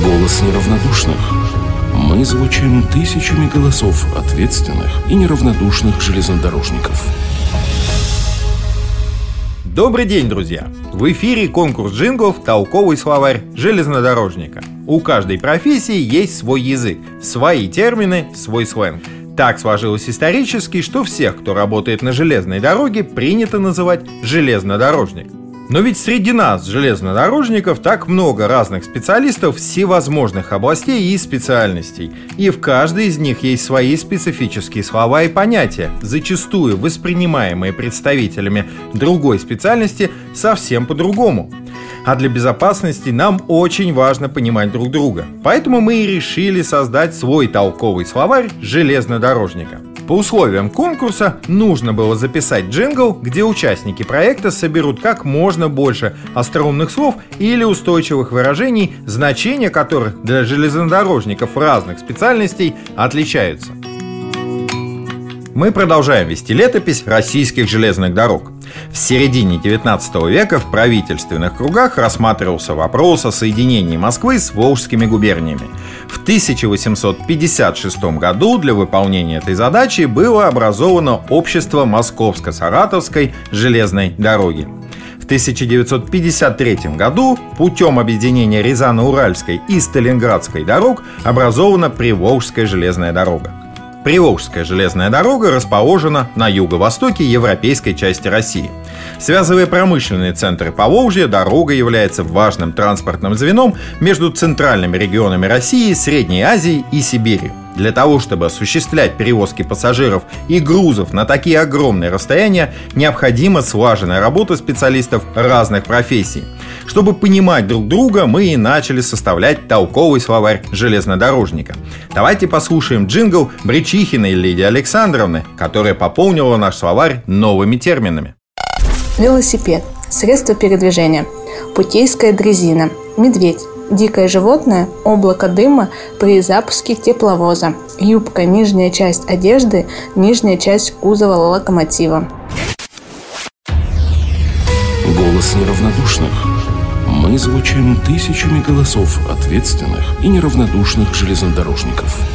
Голос неравнодушных. Мы звучим тысячами голосов ответственных и неравнодушных железнодорожников. Добрый день, друзья! В эфире конкурс джинглов «Толковый словарь железнодорожника». У каждой профессии есть свой язык, свои термины, свой сленг. Так сложилось исторически, что всех, кто работает на железной дороге, принято называть железнодорожник. Но ведь среди нас, железнодорожников, так много разных специалистов всевозможных областей и специальностей. И в каждой из них есть свои специфические слова и понятия, зачастую воспринимаемые представителями другой специальности совсем по-другому. А для безопасности нам очень важно понимать друг друга. Поэтому мы и решили создать свой толковый словарь железнодорожника. По условиям конкурса нужно было записать джингл, где участники проекта соберут как можно больше остроумных слов или устойчивых выражений, значения которых для железнодорожников разных специальностей отличаются. Мы продолжаем вести летопись российских железных дорог. В середине 19 века в правительственных кругах рассматривался вопрос о соединении Москвы с Волжскими губерниями. В 1856 году для выполнения этой задачи было образовано общество Московско-Саратовской железной дороги. В 1953 году путем объединения Рязано-Уральской и Сталинградской дорог образована Приволжская железная дорога. Приволжская железная дорога расположена на юго-востоке европейской части России. Связывая промышленные центры Поволжья, дорога является важным транспортным звеном между центральными регионами России, Средней Азии и Сибири. Для того, чтобы осуществлять перевозки пассажиров и грузов на такие огромные расстояния, необходима слаженная работа специалистов разных профессий. Чтобы понимать друг друга, мы и начали составлять толковый словарь железнодорожника. Давайте послушаем джингл Бречихиной Лидии Александровны, которая пополнила наш словарь новыми терминами. Велосипед – средство передвижения. Путейская дрезина – медведь. Дикое животное – облако дыма при запуске тепловоза. Юбка – нижняя часть одежды, нижняя часть кузова локомотива. Голос неравнодушных. Мы звучим тысячами голосов ответственных и неравнодушных железнодорожников.